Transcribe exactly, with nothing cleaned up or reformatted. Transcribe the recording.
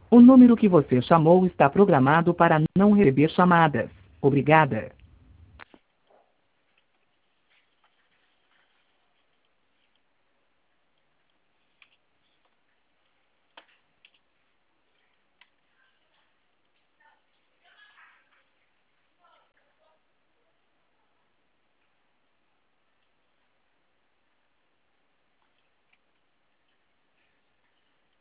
O número que você chamou está programado para não receber chamadas. Obrigada.